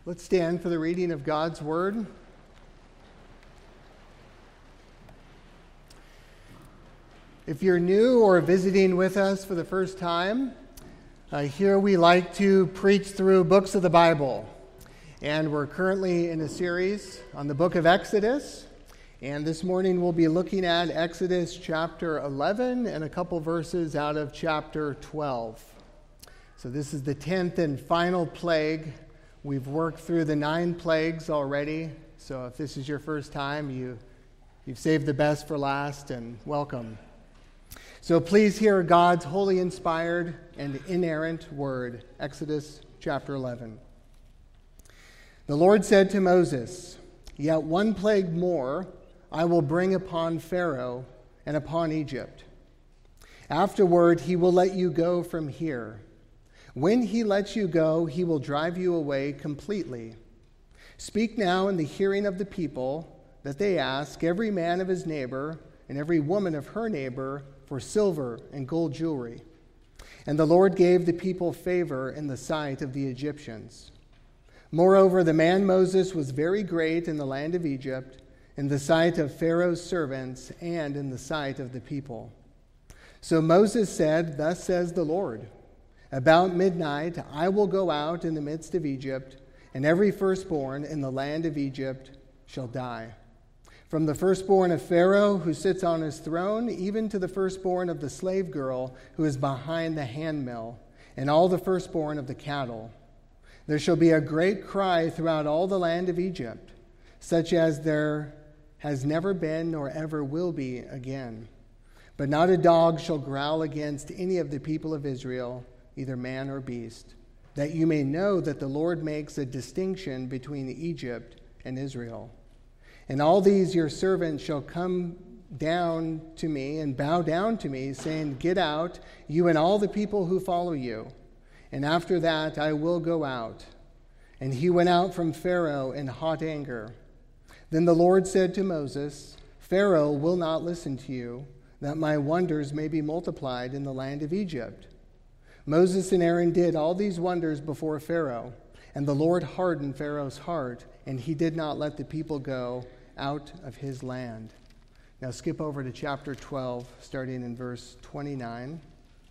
Let's stand for the reading of God's Word. If you're new or visiting with us for the first time, here we like to preach through books of the Bible. And we're currently in a series on the book of Exodus. And this morning we'll be looking at Exodus chapter 11 and a couple verses out of chapter 12. So this is the 10th and final plague. We've worked through the 9 plagues already. So if this is your first time, you've saved the best for last, and welcome. So please hear God's holy, inspired, and inerrant word, Exodus chapter 11. The Lord said to Moses, "Yet one plague more I will bring upon Pharaoh and upon Egypt. Afterward he will let you go from here. When he lets you go, he will drive you away completely. Speak now in the hearing of the people that they ask every man of his neighbor and every woman of her neighbor for silver and gold jewelry." And the Lord gave the people favor in the sight of the Egyptians. Moreover, the man Moses was very great in the land of Egypt, in the sight of Pharaoh's servants and in the sight of the people. So Moses said, "Thus says the Lord, about midnight I will go out in the midst of Egypt, and every firstborn in the land of Egypt shall die. From the firstborn of Pharaoh who sits on his throne, even to the firstborn of the slave girl who is behind the handmill, and all the firstborn of the cattle. There shall be a great cry throughout all the land of Egypt, such as there has never been nor ever will be again. But not a dog shall growl against any of the people of Israel, either man or beast, that you may know that the Lord makes a distinction between Egypt and Israel. And all these your servants shall come down to me and bow down to me, saying, 'Get out, you and all the people who follow you.' And after that I will go out." And he went out from Pharaoh in hot anger. Then the Lord said to Moses, "Pharaoh will not listen to you, that my wonders may be multiplied in the land of Egypt." Moses and Aaron did all these wonders before Pharaoh, and the Lord hardened Pharaoh's heart, and he did not let the people go out of his land. Now skip over to chapter 12, starting in verse 29.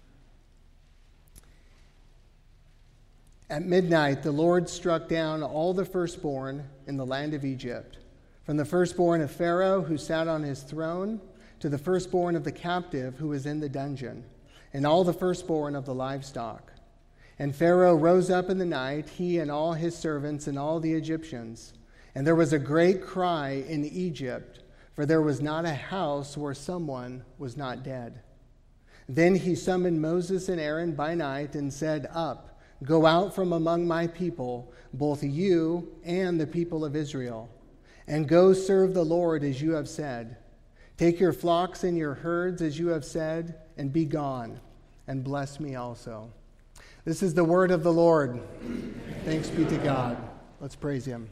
At midnight, the Lord struck down all the firstborn in the land of Egypt, from the firstborn of Pharaoh who sat on his throne to the firstborn of the captive who was in the dungeon, and all the firstborn of the livestock. And Pharaoh rose up in the night, he and all his servants and all the Egyptians. And there was a great cry in Egypt, for there was not a house where someone was not dead. Then he summoned Moses and Aaron by night and said, "Up, go out from among my people, both you and the people of Israel, and go serve the Lord as you have said. Take your flocks and your herds as you have said, and be gone, and bless me also." This is the word of the Lord. Thanks be to God. Let's praise him.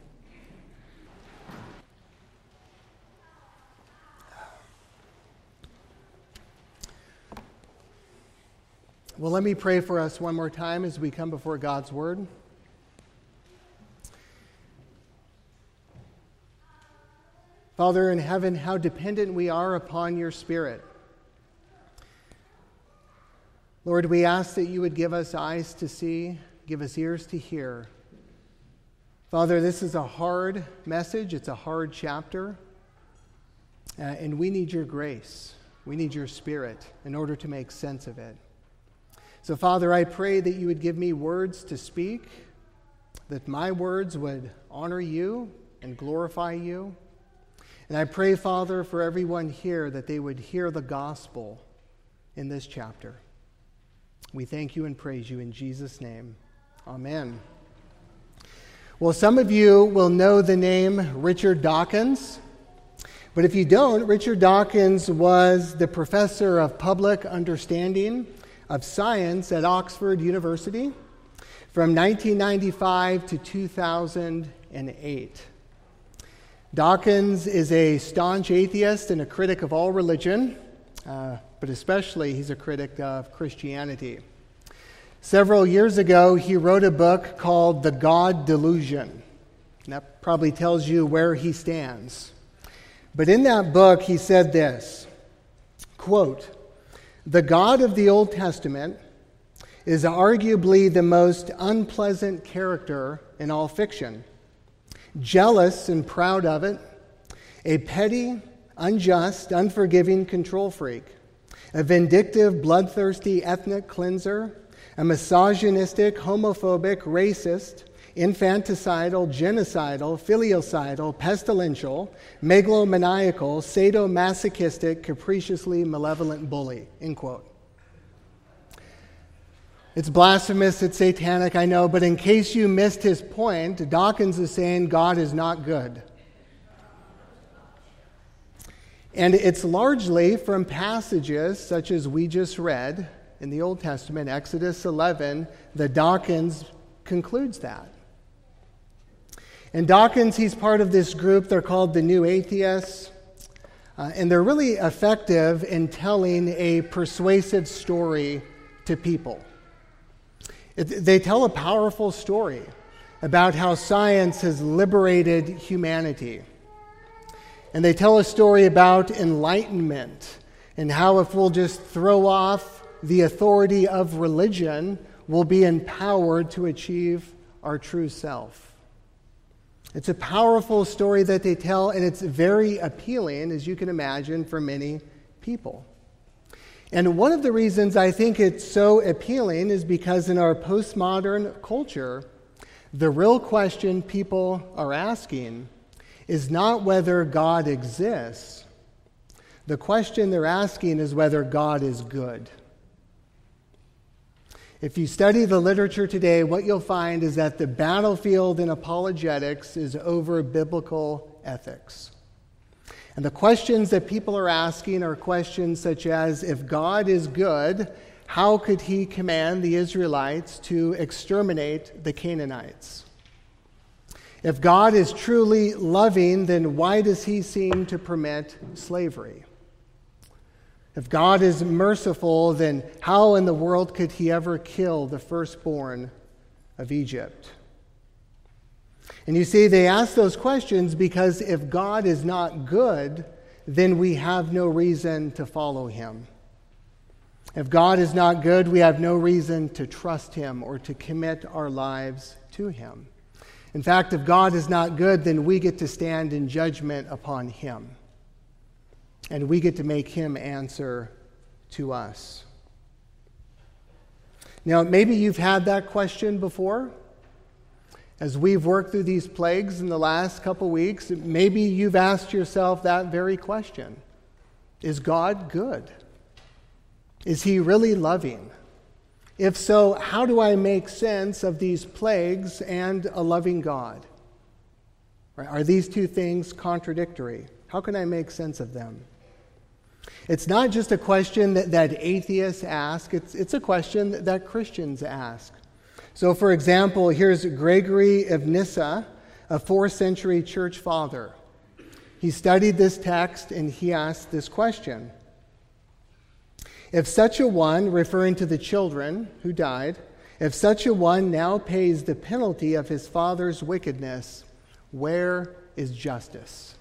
Well, let me pray for us one more time as we come before God's word. Father in heaven, how dependent we are upon your Spirit. Lord, we ask that you would give us eyes to see, give us ears to hear. Father, this is a hard message. It's a hard chapter. And we need your grace. We need your Spirit in order to make sense of it. So, Father, I pray that you would give me words to speak, that my words would honor you and glorify you. And I pray, Father, for everyone here that they would hear the gospel in this chapter. We thank you and praise you in Jesus' name. Amen. Well, some of you will know the name Richard Dawkins. But if you don't, Richard Dawkins was the professor of public understanding of science at Oxford University from 1995 to 2008. Dawkins is a staunch atheist and a critic of all religion, but especially he's a critic of Christianity. Several years ago, he wrote a book called The God Delusion. And that probably tells you where he stands. But in that book, he said this, quote, "The God of the Old Testament is arguably the most unpleasant character in all fiction. Jealous and proud of it, a petty, unjust, unforgiving control freak, a vindictive, bloodthirsty ethnic cleanser, a misogynistic, homophobic, racist, infanticidal, genocidal, filicidal, pestilential, megalomaniacal, sadomasochistic, capriciously malevolent bully," end quote. It's blasphemous, it's satanic, I know, but in case you missed his point, Dawkins is saying God is not good. And it's largely from passages such as we just read in the Old Testament, Exodus 11, that Dawkins concludes that. And Dawkins, he's part of this group, they're called the New Atheists, and they're really effective in telling a persuasive story to people. They tell a powerful story about how science has liberated humanity. And they tell a story about enlightenment and how if we'll just throw off the authority of religion, we'll be empowered to achieve our true self. It's a powerful story that they tell, and it's very appealing, as you can imagine, for many people. And one of the reasons I think it's so appealing is because in our postmodern culture, the real question people are asking is not whether God exists. The question they're asking is whether God is good. If you study the literature today, what you'll find is that the battlefield in apologetics is over biblical ethics. And the questions that people are asking are questions such as, if God is good, how could he command the Israelites to exterminate the Canaanites? If God is truly loving, then why does he seem to permit slavery? If God is merciful, then how in the world could he ever kill the firstborn of Egypt? And you see, they ask those questions because if God is not good, then we have no reason to follow him. If God is not good, we have no reason to trust him or to commit our lives to him. In fact, if God is not good, then we get to stand in judgment upon him. And we get to make him answer to us. Now, maybe you've had that question before. As we've worked through these plagues in the last couple weeks, maybe you've asked yourself that very question. Is God good? Is he really loving? If so, how do I make sense of these plagues and a loving God? Are these two things contradictory? How can I make sense of them? It's not just a question that atheists ask, it's a question that Christians ask. So, for example, here's Gregory of Nyssa, a 4th century church father. He studied this text and he asked this question. If such a one, referring to the children who died, if such a one now pays the penalty of his father's wickedness, where is justice?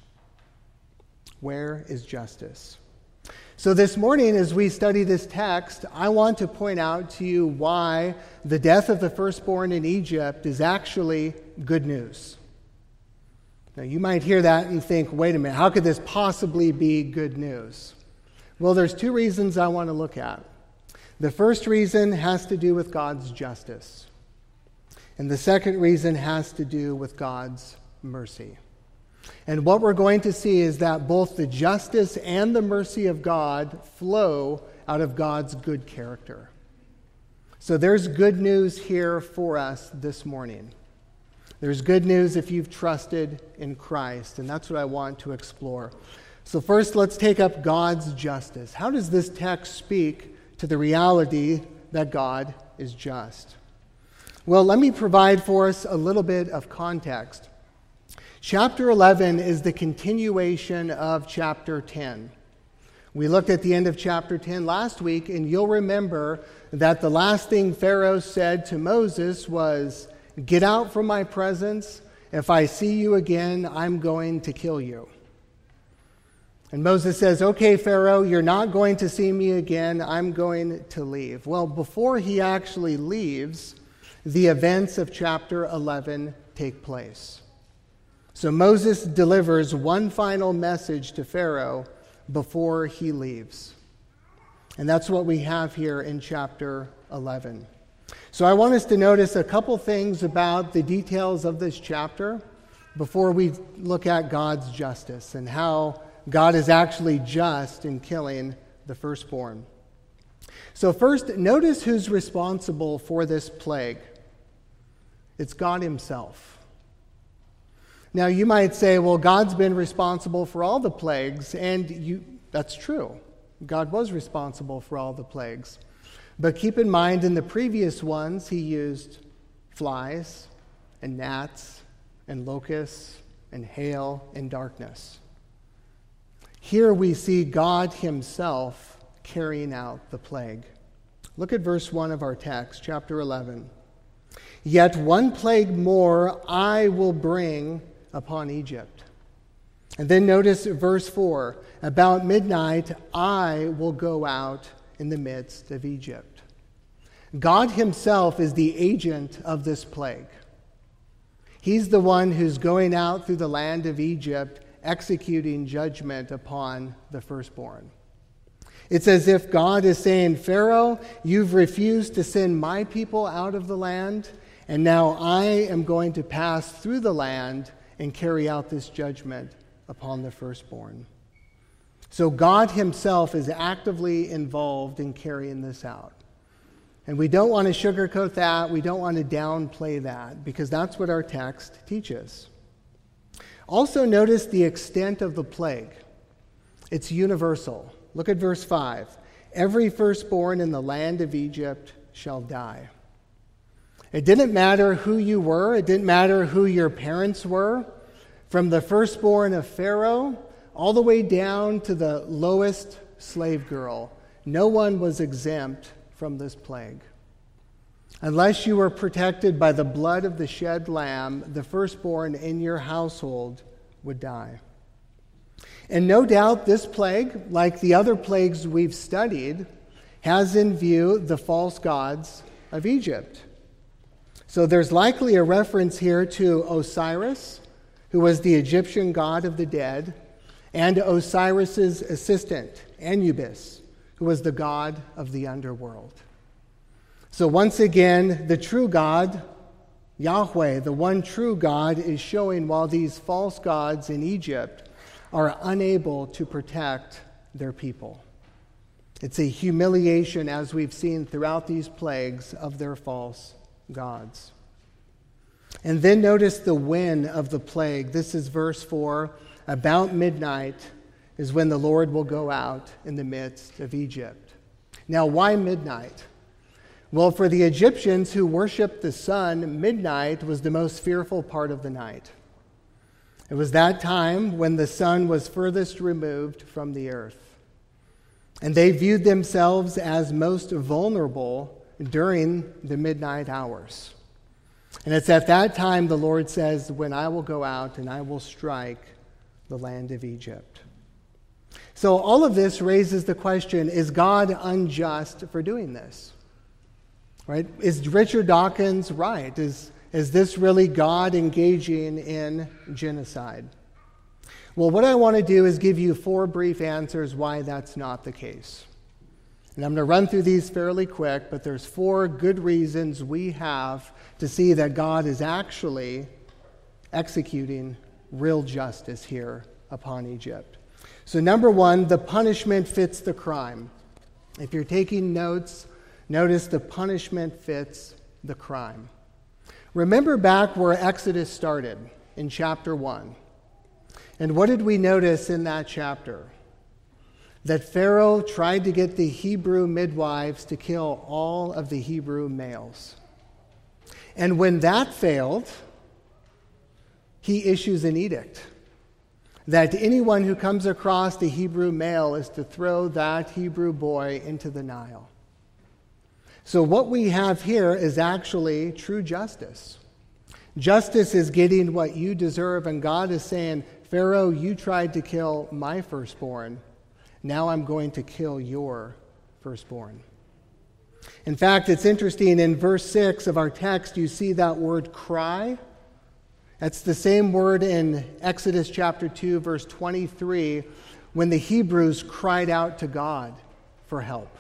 Where is justice? So this morning, as we study this text, I want to point out to you why the death of the firstborn in Egypt is actually good news. Now, you might hear that and think, wait a minute, how could this possibly be good news? Well, there's two reasons I want to look at. The first reason has to do with God's justice. And the second reason has to do with God's mercy. And what we're going to see is that both the justice and the mercy of God flow out of God's good character. So there's good news here for us this morning. There's good news if you've trusted in Christ, and that's what I want to explore. So first, let's take up God's justice. How does this text speak to the reality that God is just? Well, let me provide for us a little bit of context. Chapter 11 is the continuation of chapter 10. We looked at the end of chapter 10 last week, and you'll remember that the last thing Pharaoh said to Moses was, "Get out from my presence, If I see you again, I'm going to kill you. And Moses says, okay, Pharaoh, you're not going to see me again. I'm going to leave. Well, before he actually leaves, the events of chapter 11 take place. So Moses delivers one final message to Pharaoh before he leaves. And that's what we have here in chapter 11. So I want us to notice a couple things about the details of this chapter before we look at God's justice and how God is actually just in killing the firstborn. So first, notice who's responsible for this plague. It's God himself. Now you might say, well, God's been responsible for all the plagues, and that's true. God was responsible for all the plagues. But keep in mind, in the previous ones, he used flies and gnats and locusts and hail and darkness. Here we see God himself carrying out the plague. Look at verse 1 of our text, chapter 11. Yet one plague more I will bring upon Egypt. And then notice verse 4. About midnight I will go out in the midst of Egypt. God himself is the agent of this plague. He's the one who's going out through the land of Egypt, executing judgment upon the firstborn. It's as if God is saying, Pharaoh, you've refused to send my people out of the land, and now I am going to pass through the land and carry out this judgment upon the firstborn. So God himself is actively involved in carrying this out. And we don't want to sugarcoat that. We don't want to downplay that, because that's what our text teaches. Also notice the extent of the plague. It's universal. Look at verse 5. Every firstborn in the land of Egypt shall die. It didn't matter who you were. It didn't matter who your parents were. From the firstborn of Pharaoh all the way down to the lowest slave girl, no one was exempt from this plague. Unless you were protected by the blood of the shed lamb, the firstborn in your household would die. And no doubt this plague, like the other plagues we've studied, has in view the false gods of Egypt. So there's likely a reference here to Osiris, who was the Egyptian god of the dead, and Osiris's assistant, Anubis, who was the god of the underworld. So once again, the true God, Yahweh, the one true God, is showing while these false gods in Egypt are unable to protect their people. It's a humiliation, as we've seen throughout these plagues, of their false gods. And then notice the when of the plague. This is verse 4. About midnight is when the Lord will go out in the midst of Egypt. Now, why midnight? Well, for the Egyptians who worshiped the sun, midnight was the most fearful part of the night. It was that time when the sun was furthest removed from the earth. And they viewed themselves as most vulnerable during the midnight hours. And it's at that time the Lord says, when I will go out and I will strike the land of Egypt. So all of this raises the question, is God unjust for doing this? Right? Is Richard Dawkins right? Is this really God engaging in genocide? Well, what I want to do is give you 4 brief answers why that's not the case. And I'm going to run through these fairly quick, but there's 4 good reasons we have to see that God is actually executing real justice here upon Egypt. So number 1, the punishment fits the crime. If you're taking notes, notice the punishment fits the crime. Remember back where Exodus started in chapter 1. And what did we notice in that chapter? That Pharaoh tried to get the Hebrew midwives to kill all of the Hebrew males. And when that failed, he issues an edict that anyone who comes across the Hebrew male is to throw that Hebrew boy into the Nile. So what we have here is actually true justice. Justice is getting what you deserve, and God is saying, Pharaoh, you tried to kill my firstborn. Now I'm going to kill your firstborn. In fact, it's interesting, in verse 6 of our text, you see that word cry. That's the same word in Exodus chapter 2, verse 23, when the Hebrews cried out to God for help.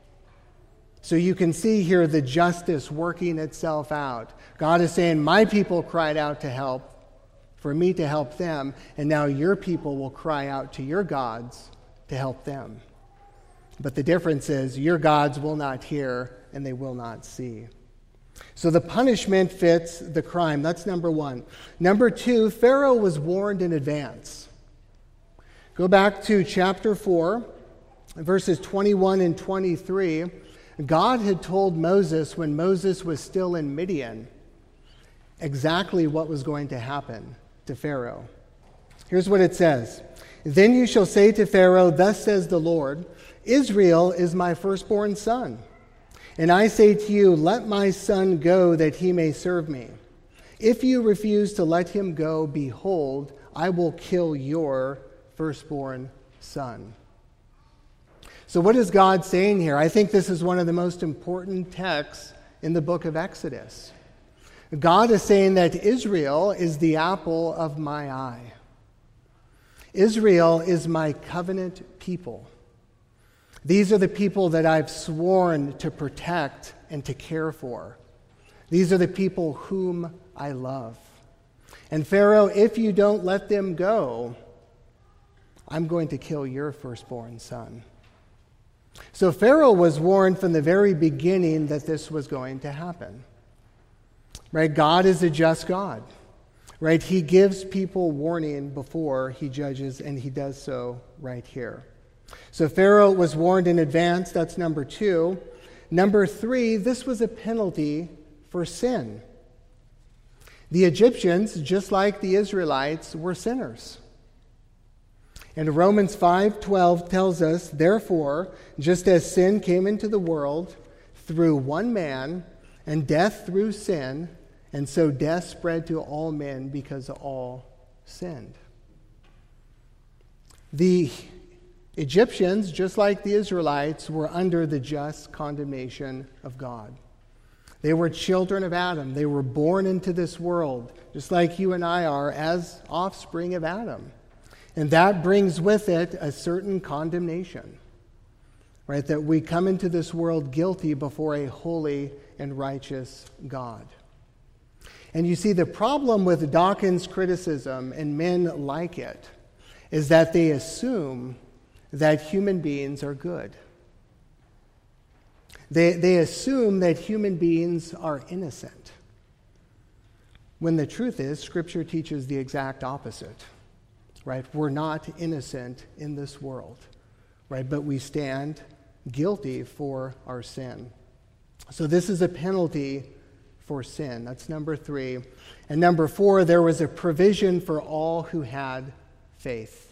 So you can see here the justice working itself out. God is saying, my people cried out to help, for me to help them, and now your people will cry out to your gods to help them. But the difference is, your gods will not hear and they will not see. So the punishment fits the crime. That's number one. Number two, Pharaoh was warned in advance. Go back to chapter 4, verses 21 and 23. God had told Moses, when Moses was still in Midian, exactly what was going to happen to Pharaoh. Here's what it says. Then you shall say to Pharaoh, thus says the Lord, Israel is my firstborn son. And I say to you, let my son go that he may serve me. If you refuse to let him go, behold, I will kill your firstborn son. So what is God saying here? I think this is one of the most important texts in the book of Exodus. God is saying that Israel is the apple of my eye. Israel is my covenant people. These are the people that I've sworn to protect and to care for. These are the people whom I love. And Pharaoh, if you don't let them go, I'm going to kill your firstborn son. So Pharaoh was warned from the very beginning that this was going to happen. Right? God is a just God. Right? He gives people warning before he judges, and he does so right here. So Pharaoh was warned in advance. That's number two. Number three, this was a penalty for sin. The Egyptians, just like the Israelites, were sinners. And Romans 5:12 tells us, therefore, just as sin came into the world through one man, and death through sin, and so death spread to all men because all sinned. The Egyptians, just like the Israelites, were under the just condemnation of God. They were children of Adam. They were born into this world, just like you and I are, as offspring of Adam. And that brings with it a certain condemnation, right? That we come into this world guilty before a holy and righteous God. And you see, the problem with Dawkins' criticism, and men like it, is that they assume that human beings are good. They assume that human beings are innocent, when the truth is, Scripture teaches the exact opposite. Right? We're not innocent in this world, right? But we stand guilty for our sin. So this is a penalty for sin. That's number three. And number four, there was a provision for all who had faith.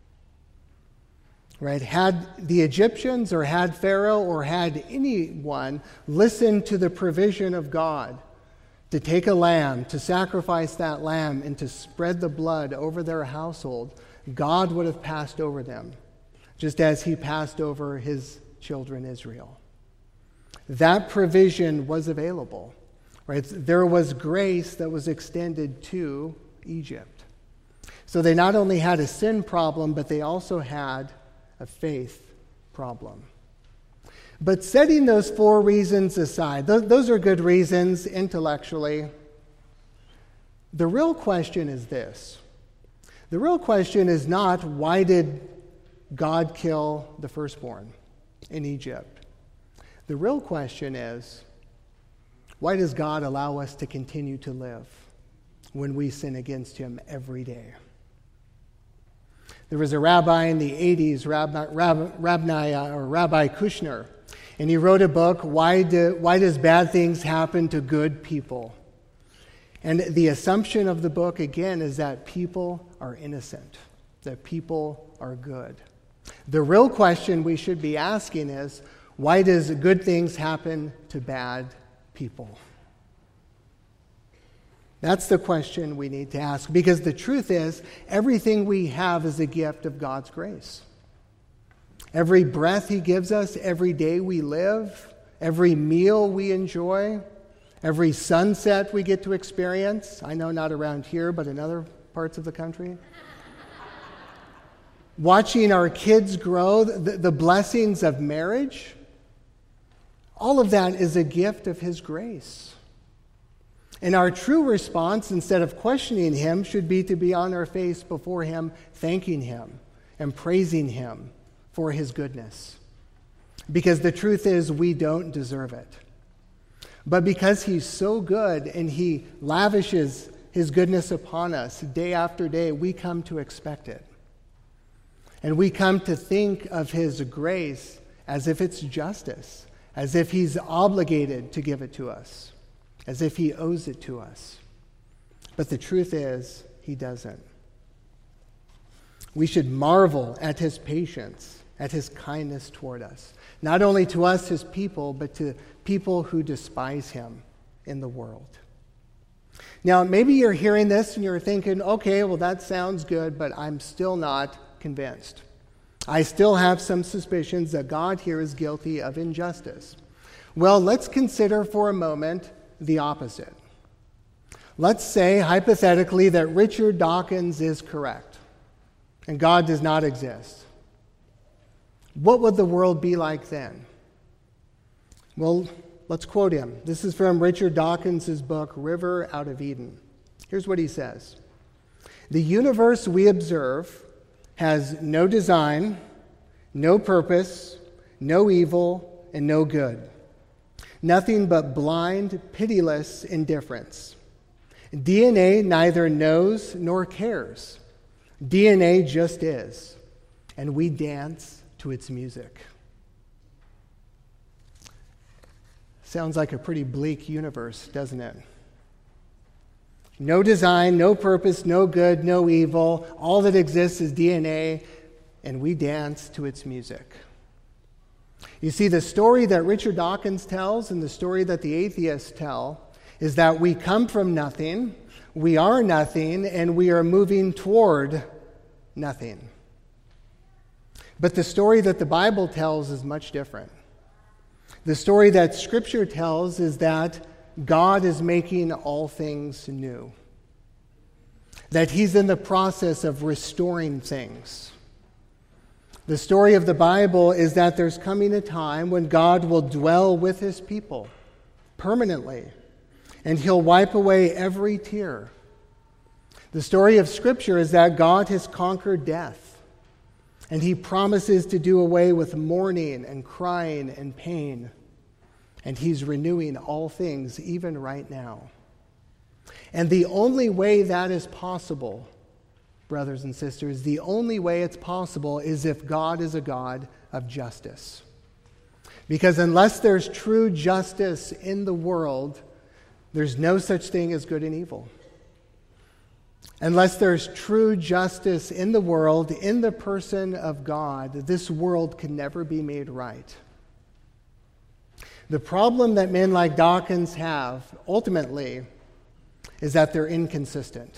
Right? Had the Egyptians or had Pharaoh or had anyone listened to the provision of God to take a lamb, to sacrifice that lamb, and to spread the blood over their household, God would have passed over them, just as he passed over his children Israel. That provision was available. Right? There was grace that was extended to Egypt. So they not only had a sin problem, but they also had a faith problem. But setting those four reasons aside, those are good reasons intellectually. The real question is this. The real question is not, why did God kill the firstborn in Egypt? The real question is, why does God allow us to continue to live when we sin against him every day? There was a rabbi in the 80s, Rabbi Kushner, and he wrote a book, Why Does Bad Things Happen to Good People? And the assumption of the book, again, is that people are innocent, that people are good. The real question we should be asking is, why does good things happen to bad people? That's the question we need to ask, because the truth is, everything we have is a gift of God's grace. Every breath he gives us, every day we live, every meal we enjoy, every sunset we get to experience. I know not around here, but in other parts of the country. Watching our kids grow, the blessings of marriage, all of that is a gift of his grace. And our true response, instead of questioning him, should be to be on our face before him, thanking him and praising him for his goodness. Because the truth is, we don't deserve it. But because he's so good and he lavishes his goodness upon us day after day, we come to expect it. And we come to think of his grace as if it's justice, as if he's obligated to give it to us, as if he owes it to us. But the truth is, he doesn't. We should marvel at his patience, at his kindness toward us, not only to us, his people, but to people who despise him in the world. Now, maybe you're hearing this and you're thinking, okay, well, that sounds good, but I'm still not convinced. I still have some suspicions that God here is guilty of injustice. Well, let's consider for a moment the opposite. Let's say, hypothetically, that Richard Dawkins is correct and God does not exist. What would the world be like then? Well, let's quote him. This is from Richard Dawkins' book, River Out of Eden. Here's what he says. The universe we observe has no design, no purpose, no evil, and no good. Nothing but blind, pitiless indifference. DNA neither knows nor cares. DNA just is, and we dance to its music. Sounds like a pretty bleak universe, doesn't it? No design, no purpose, no good, no evil. All that exists is DNA, and we dance to its music. You see, the story that Richard Dawkins tells and the story that the atheists tell is that we come from nothing, we are nothing, and we are moving toward nothing. But the story that the Bible tells is much different. The story that Scripture tells is that God is making all things new, that he's in the process of restoring things. The story of the Bible is that there's coming a time when God will dwell with his people permanently, and he'll wipe away every tear. The story of Scripture is that God has conquered death, and he promises to do away with mourning and crying and pain, and he's renewing all things even right now. And the only way that is possible, brothers and sisters, the only way it's possible is if God is a God of justice. Because unless there's true justice in the world, there's no such thing as good and evil. Unless there's true justice in the world, in the person of God, this world can never be made right. The problem that men like Dawkins have, ultimately, is that they're inconsistent.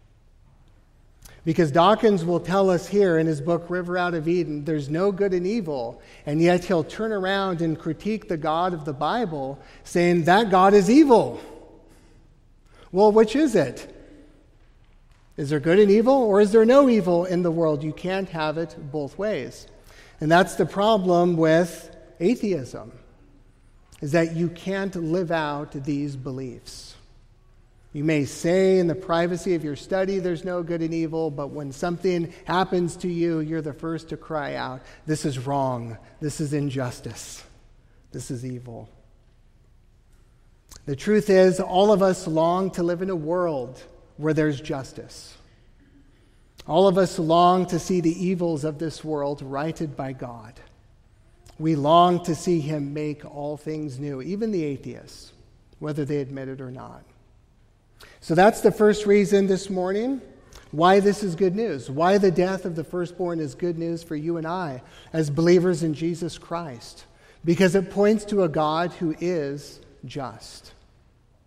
Because Dawkins will tell us here in his book, River Out of Eden, there's no good and evil, and yet he'll turn around and critique the God of the Bible, saying that God is evil. Well, which is it? Is there good and evil, or is there no evil in the world? You can't have it both ways. And that's the problem with atheism, is that you can't live out these beliefs. You may say in the privacy of your study there's no good and evil, but when something happens to you, you're the first to cry out, this is wrong, this is injustice, this is evil. The truth is, all of us long to live in a world where there's justice. All of us long to see the evils of this world righted by God. We long to see him make all things new, even the atheists, whether they admit it or not. So that's the first reason this morning why this is good news, why the death of the firstborn is good news for you and I as believers in Jesus Christ, because it points to a God who is just.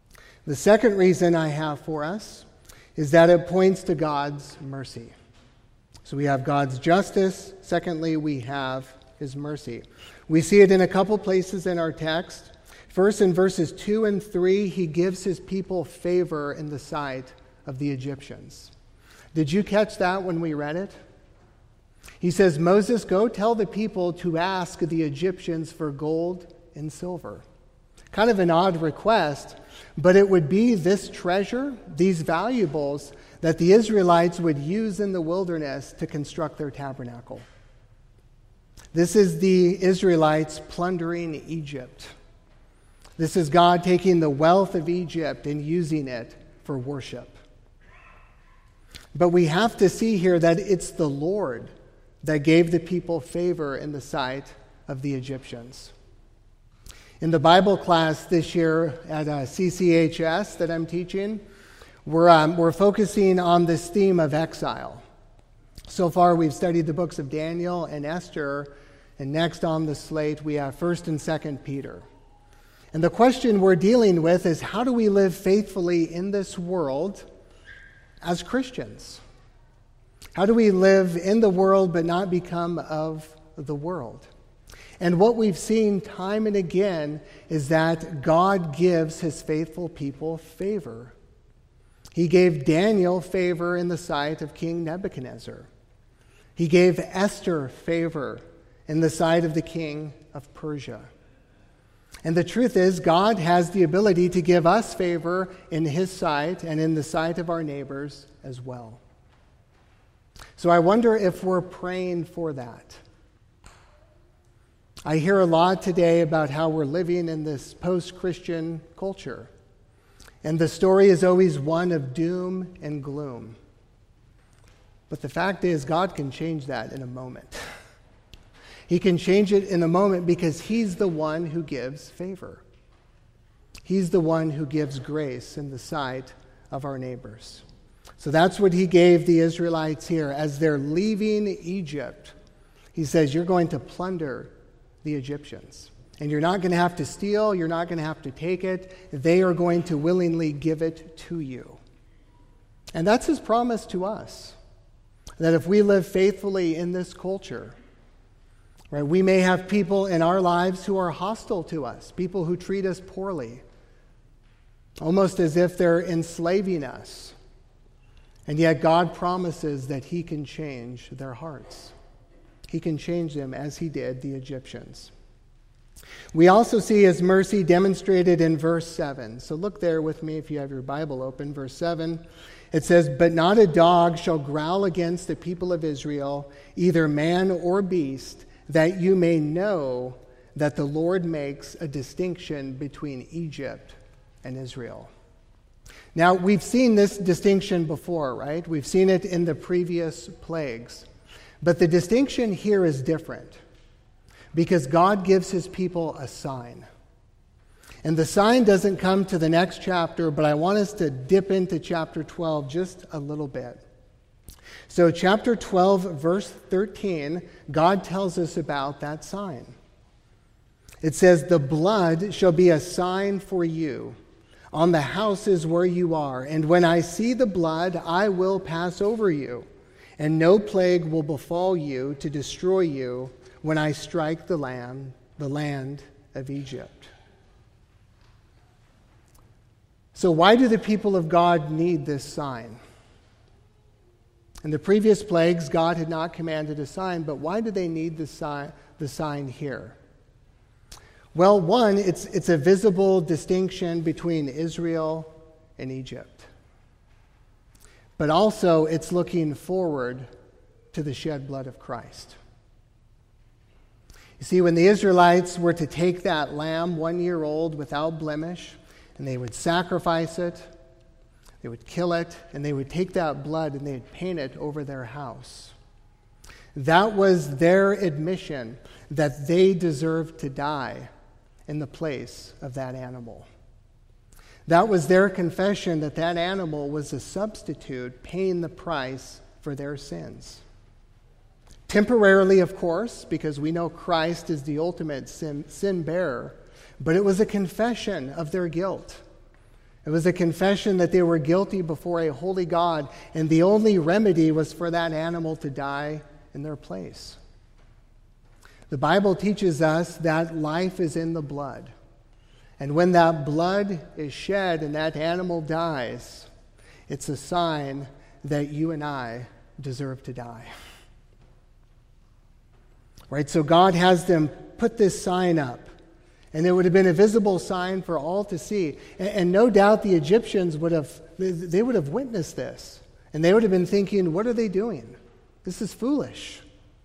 The second reason I have for us is that it points to God's mercy. So we have God's justice. Secondly, we have his mercy. We see it in a couple places in our text. First, in verses 2 and 3, he gives his people favor in the sight of the Egyptians. Did you catch that when we read it? He says, Moses, go tell the people to ask the Egyptians for gold and silver. Kind of an odd request, but it would be this treasure, these valuables, that the Israelites would use in the wilderness to construct their tabernacle. This is the Israelites plundering Egypt. This is God taking the wealth of Egypt and using it for worship. But we have to see here that it's the Lord that gave the people favor in the sight of the Egyptians. In the Bible class this year at CCHS that I'm teaching, we're focusing on this theme of exile. So far, we've studied the books of Daniel and Esther, and next on the slate, we have 1st and 2nd Peter. And the question we're dealing with is, how do we live faithfully in this world as Christians? How do we live in the world but not become of the world? And what we've seen time and again is that God gives his faithful people favor. He gave Daniel favor in the sight of King Nebuchadnezzar. He gave Esther favor in the sight of the king of Persia. And the truth is, God has the ability to give us favor in his sight and in the sight of our neighbors as well. So I wonder if we're praying for that. I hear a lot today about how we're living in this post-Christian culture. And the story is always one of doom and gloom. But the fact is, God can change that in a moment. He can change it in a moment because he's the one who gives favor. He's the one who gives grace in the sight of our neighbors. So that's what he gave the Israelites here. As they're leaving Egypt, he says, you're going to plunder the Egyptians. And you're not going to have to steal. You're not going to have to take it. They are going to willingly give it to you. And that's his promise to us, that if we live faithfully in this culture, right, we may have people in our lives who are hostile to us, people who treat us poorly, almost as if they're enslaving us. And yet God promises that he can change their hearts. He can change them as he did the Egyptians. We also see his mercy demonstrated in verse 7. So look there with me if you have your Bible open. Verse 7, it says, "But not a dog shall growl against the people of Israel, either man or beast, that you may know that the Lord makes a distinction between Egypt and Israel." Now, we've seen this distinction before, right? We've seen it in the previous plagues. But the distinction here is different because God gives his people a sign. And the sign doesn't come to the next chapter, but I want us to dip into chapter 12 just a little bit. So chapter 12, verse 13, God tells us about that sign. It says, "The blood shall be a sign for you on the houses where you are. And when I see the blood, I will pass over you, and no plague will befall you to destroy you when I strike the land of Egypt." So why do the people of God need this sign? In the previous plagues, God had not commanded a sign, but why do they need the sign here? Well, one, it's a visible distinction between Israel and Egypt. But also, it's looking forward to the shed blood of Christ. You see, when the Israelites were to take that lamb 1 year old without blemish, and they would sacrifice it, they would kill it, and they would take that blood and they'd paint it over their house. That was their admission that they deserved to die in the place of that animal. That was their confession that that animal was a substitute paying the price for their sins. Temporarily, of course, because we know Christ is the ultimate sin bearer, but it was a confession of their guilt. It was a confession that they were guilty before a holy God, and the only remedy was for that animal to die in their place. The Bible teaches us that life is in the blood. And when that blood is shed and that animal dies, it's a sign that you and I deserve to die. Right? So God has them put this sign up. And it would have been a visible sign for all to see. And no doubt the Egyptians would have witnessed this. And they would have been thinking, what are they doing? This is foolish.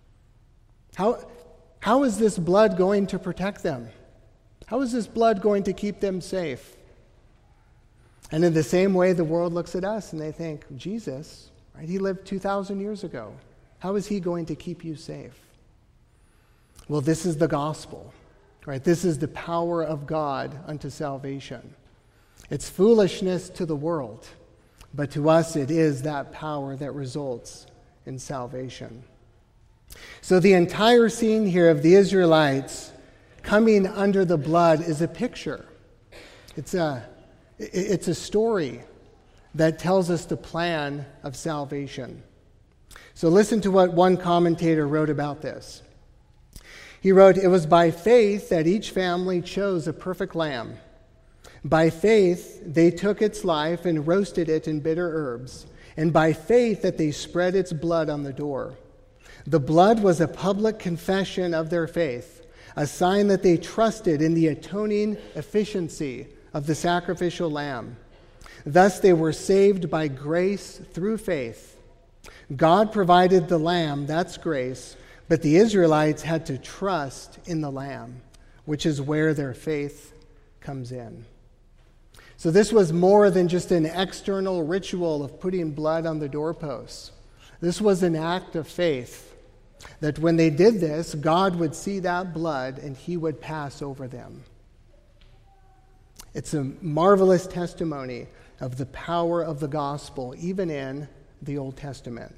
How is this blood going to protect them? How is this blood going to keep them safe? And in the same way, the world looks at us and they think, Jesus, right? He lived 2,000 years ago. How is he going to keep you safe? Well, this is the gospel, right? This is the power of God unto salvation. It's foolishness to the world, but to us it is that power that results in salvation. So the entire scene here of the Israelites coming under the blood is a picture. It's a story that tells us the plan of salvation. So listen to what one commentator wrote about this. He wrote, "It was by faith that each family chose a perfect lamb. By faith they took its life and roasted it in bitter herbs, and by faith that they spread its blood on the door. The blood was a public confession of their faith, a sign that they trusted in the atoning efficiency of the sacrificial lamb. Thus they were saved by grace through faith. God provided the lamb, that's grace, but the Israelites had to trust in the lamb, which is where their faith comes in." So this was more than just an external ritual of putting blood on the doorposts. This was an act of faith, that when they did this, God would see that blood and he would pass over them. It's a marvelous testimony of the power of the gospel, even in the Old Testament.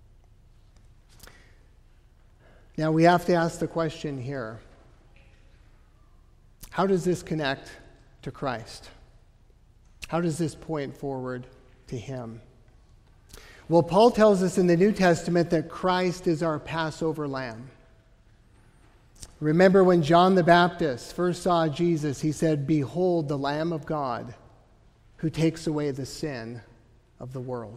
Now we have to ask the question here, how does this connect to Christ? How does this point forward to him? Well, Paul tells us in the New Testament that Christ is our Passover lamb. Remember when John the Baptist first saw Jesus, he said, "Behold the Lamb of God who takes away the sin of the world."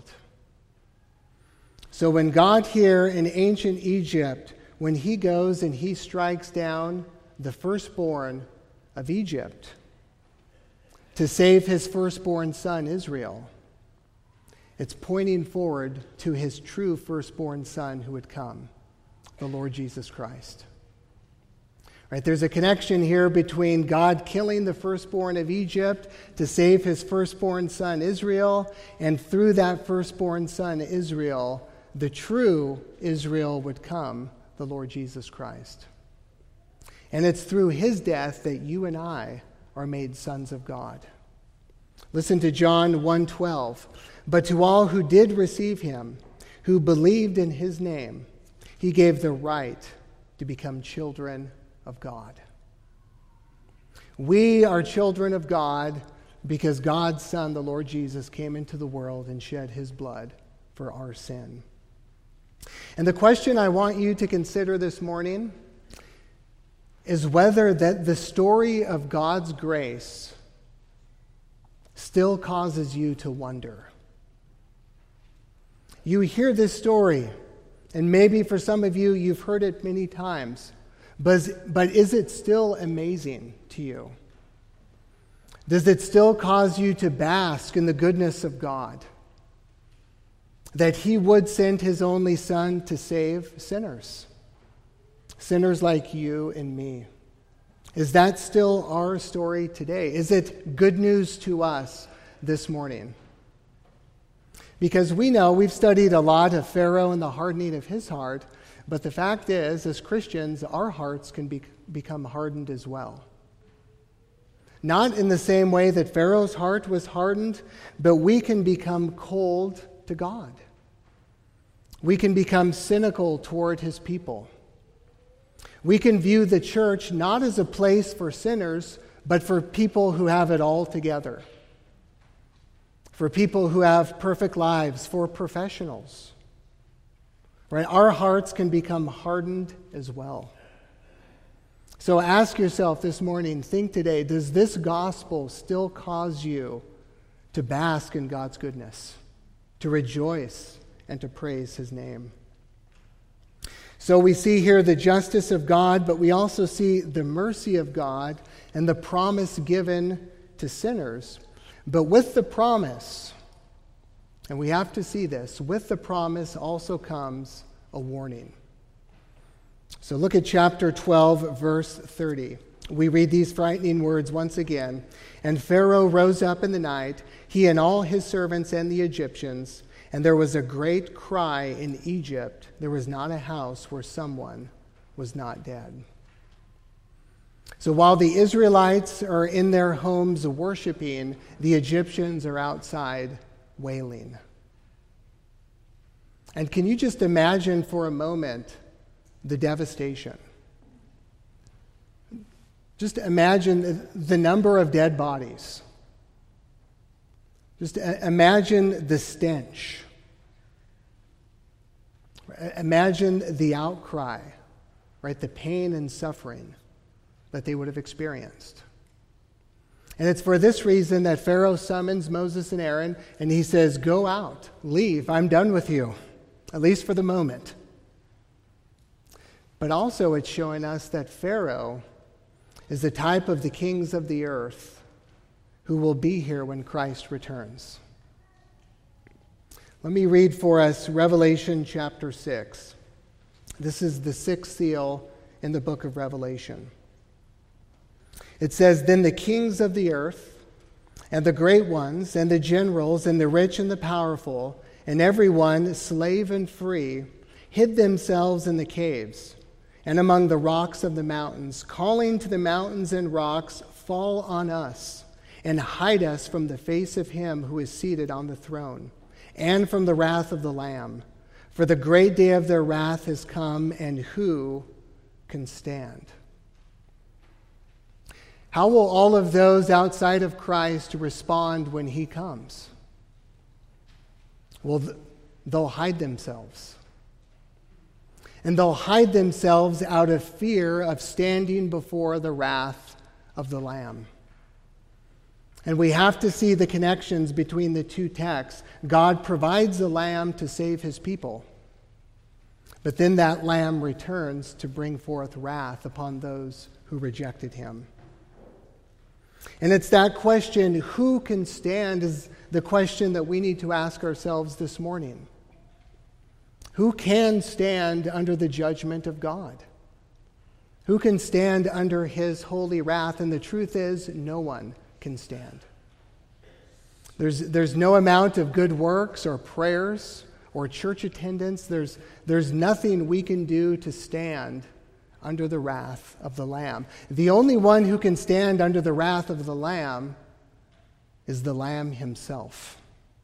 So when God here in ancient Egypt, when he goes and he strikes down the firstborn of Egypt to save his firstborn son, Israel, it's pointing forward to his true firstborn son who would come, the Lord Jesus Christ. Right, there's a connection here between God killing the firstborn of Egypt to save his firstborn son, Israel, and through that firstborn son, Israel, the true Israel would come, the Lord Jesus Christ. And it's through his death that you and I are made sons of God. Listen to John 1:12. "But to all who did receive him, who believed in his name, he gave the right to become children of God." We are children of God because God's Son, the Lord Jesus, came into the world and shed his blood for our sin. And the question I want you to consider this morning is whether that the story of God's grace still causes you to wonder. You hear this story, and maybe for some of you, you've heard it many times, but is it still amazing to you? Does it still cause you to bask in the goodness of God? That he would send his only son to save sinners like you and me. Is that still our story today? Is it good news to us this morning? Because we know we've studied a lot of Pharaoh and the hardening of his heart, but the fact is, as Christians, our hearts can become hardened as well. Not in the same way that Pharaoh's heart was hardened, but we can become cold to God. We can become cynical toward his people. We can view the church not as a place for sinners, but for people who have it all together. for people who have perfect lives, for professionals. Right? Our hearts can become hardened as well. So ask yourself this morning, think today, does this gospel still cause you to bask in God's goodness, to rejoice and to praise his name? So we see here the justice of God, but we also see the mercy of God and the promise given to sinners. But with the promise, and we have to see this, with the promise also comes a warning. So look at chapter 12, verse 30. We read these frightening words once again. And Pharaoh rose up in the night, he and all his servants and the Egyptians, and there was a great cry in Egypt. There was not a house where someone was not dead. So while the Israelites are in their homes worshiping, the Egyptians are outside wailing. And can you just imagine for a moment the devastation? Just imagine the number of dead bodies. Just imagine the stench. Imagine the outcry, right? The pain and suffering that they would have experienced. And it's for this reason that Pharaoh summons Moses and Aaron, and he says, "Go out, leave, I'm done with you, at least for the moment." But also it's showing us that Pharaoh is the type of the kings of the earth who will be here when Christ returns. Let me read for us Revelation chapter 6. This is the sixth seal in the book of Revelation. It says, "Then the kings of the earth, and the great ones, and the generals, and the rich and the powerful, and everyone, slave and free, hid themselves in the caves and among the rocks of the mountains, calling to the mountains and rocks, 'Fall on us, and hide us from the face of him who is seated on the throne, and from the wrath of the Lamb. For the great day of their wrath has come, and who can stand?'" How will all of those outside of Christ respond when he comes? Well, they'll hide themselves. And they'll hide themselves out of fear of standing before the wrath of the Lamb. And we have to see the connections between the two texts. God provides a lamb to save his people. But then that lamb returns to bring forth wrath upon those who rejected him. And it's that question, who can stand, is the question that we need to ask ourselves this morning. Who can stand under the judgment of God? Who can stand under his holy wrath? And the truth is, no one can stand. There's no amount of good works or prayers or church attendance. There's nothing we can do to stand under the wrath of the Lamb. The only one who can stand under the wrath of the Lamb is the Lamb himself.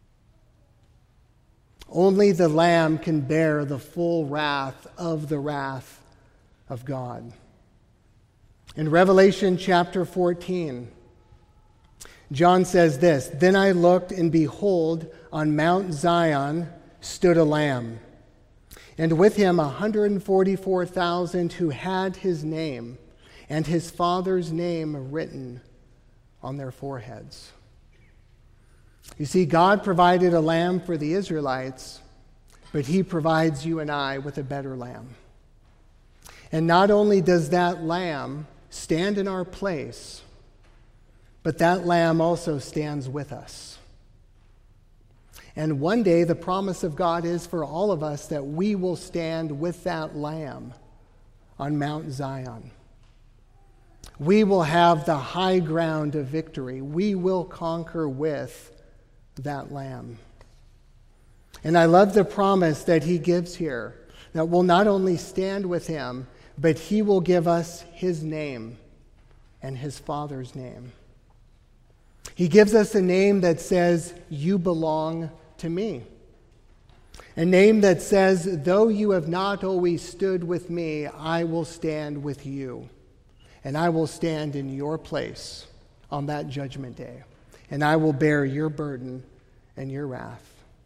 Only the Lamb can bear the full wrath of the wrath of God. In Revelation chapter 14, John says this, "Then I looked, and behold, on Mount Zion stood a Lamb, and with him 144,000 who had his name and his Father's name written on their foreheads." You see, God provided a lamb for the Israelites, but he provides you and I with a better lamb. And not only does that lamb stand in our place, but that lamb also stands with us. And one day the promise of God is for all of us that we will stand with that lamb on Mount Zion. We will have the high ground of victory. We will conquer with that lamb. And I love the promise that he gives here, that we'll not only stand with him, but he will give us his name and his Father's name. He gives us a name that says, "You belong to me." A name that says, "Though you have not always stood with me, I will stand with you. And I will stand in your place on that judgment day. And I will bear your burden, and your wrath.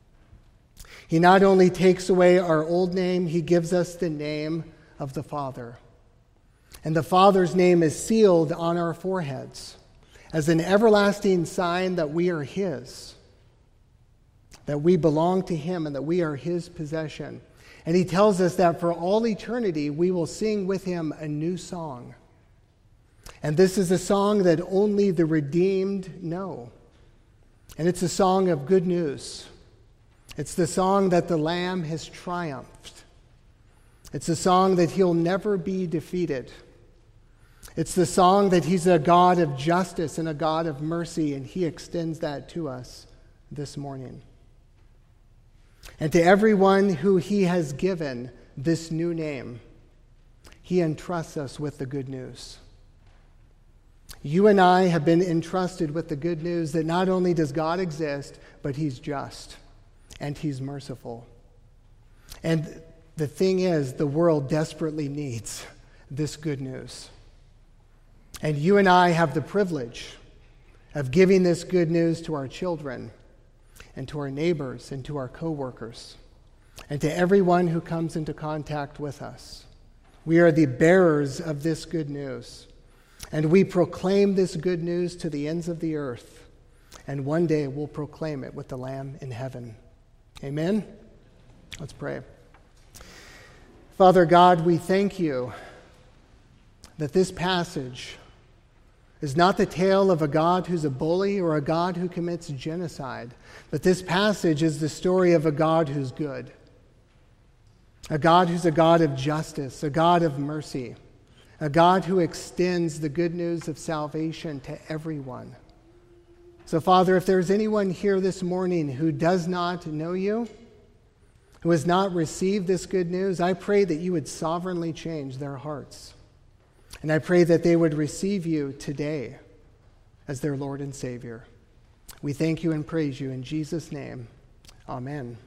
He not only takes away our old name, he gives us the name of the Father. And the Father's name is sealed on our foreheads as an everlasting sign that we are his, that we belong to him and that we are his possession. And he tells us that for all eternity we will sing with him a new song. And this is a song that only the redeemed know. And it's a song of good news. It's the song that the Lamb has triumphed. It's a song that he'll never be defeated. It's the song that he's a God of justice and a God of mercy, and he extends that to us this morning. And to everyone who he has given this new name, he entrusts us with the good news. You and I have been entrusted with the good news that not only does God exist, but he's just and he's merciful. And the thing is, the world desperately needs this good news. And you and I have the privilege of giving this good news to our children and to our neighbors and to our coworkers and to everyone who comes into contact with us. We are the bearers of this good news. And we proclaim this good news to the ends of the earth. And one day we'll proclaim it with the Lamb in heaven. Amen? Let's pray. Father God, we thank you that this passage is not the tale of a God who's a bully or a God who commits genocide, but this passage is the story of a God who's good, a God who's a God of justice, a God of mercy, a God who extends the good news of salvation to everyone. So, Father, if there's anyone here this morning who does not know you, who has not received this good news, I pray that you would sovereignly change their hearts. And I pray that they would receive you today as their Lord and Savior. We thank you and praise you in Jesus' name. Amen.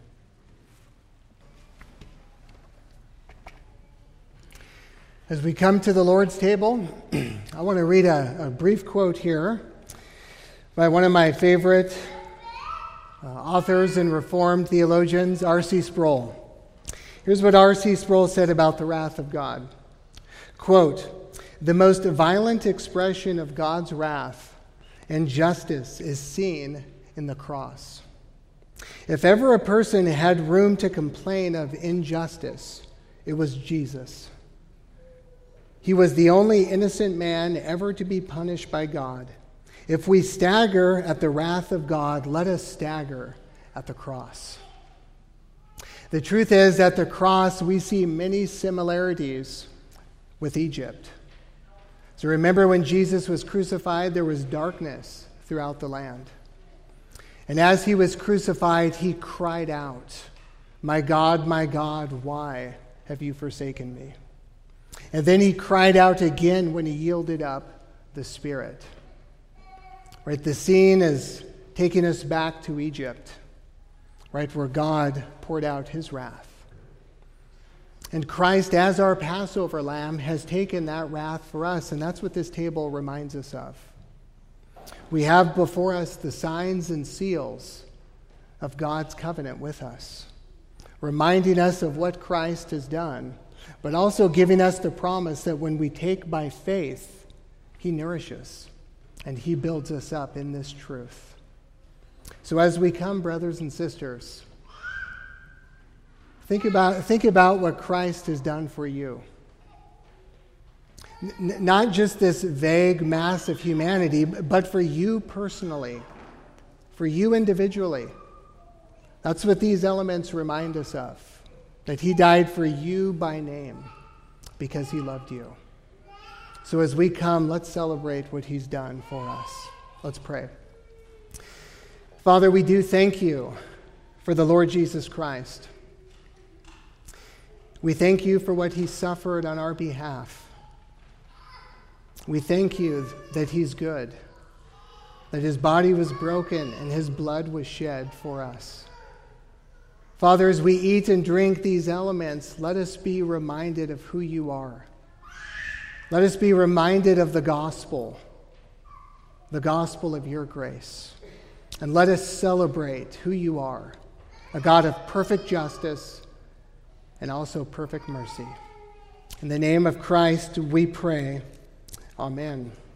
As we come to the Lord's table, I want to read a brief quote here by one of my favorite authors and Reformed theologians, R.C. Sproul. Here's what R.C. Sproul said about the wrath of God. Quote, "The most violent expression of God's wrath and justice is seen in the cross. If ever a person had room to complain of injustice, it was Jesus. He was the only innocent man ever to be punished by God. If we stagger at the wrath of God, let us stagger at the cross." The truth is, at the cross, we see many similarities with Egypt. So remember when Jesus was crucified, there was darkness throughout the land. And as he was crucified, he cried out, my God, why have you forsaken me?" And then he cried out again when he yielded up the Spirit. Right, the scene is taking us back to Egypt, right, where God poured out his wrath. And Christ, as our Passover lamb, has taken that wrath for us, and that's what this table reminds us of. We have before us the signs and seals of God's covenant with us, reminding us of what Christ has done, but also giving us the promise that when we take by faith, he nourishes and he builds us up in this truth. So as we come, brothers and sisters, think about what Christ has done for you. Not just this vague mass of humanity, but for you personally, for you individually. That's what these elements remind us of, that he died for you by name because he loved you. So as we come, let's celebrate what he's done for us. Let's pray. Father, we do thank you for the Lord Jesus Christ. We thank you for what he suffered on our behalf. We thank you that he's good, that his body was broken and his blood was shed for us. Father, as we eat and drink these elements, let us be reminded of who you are. Let us be reminded of the gospel of your grace. and let us celebrate who you are, a God of perfect justice and also perfect mercy. In the name of Christ we pray. Amen.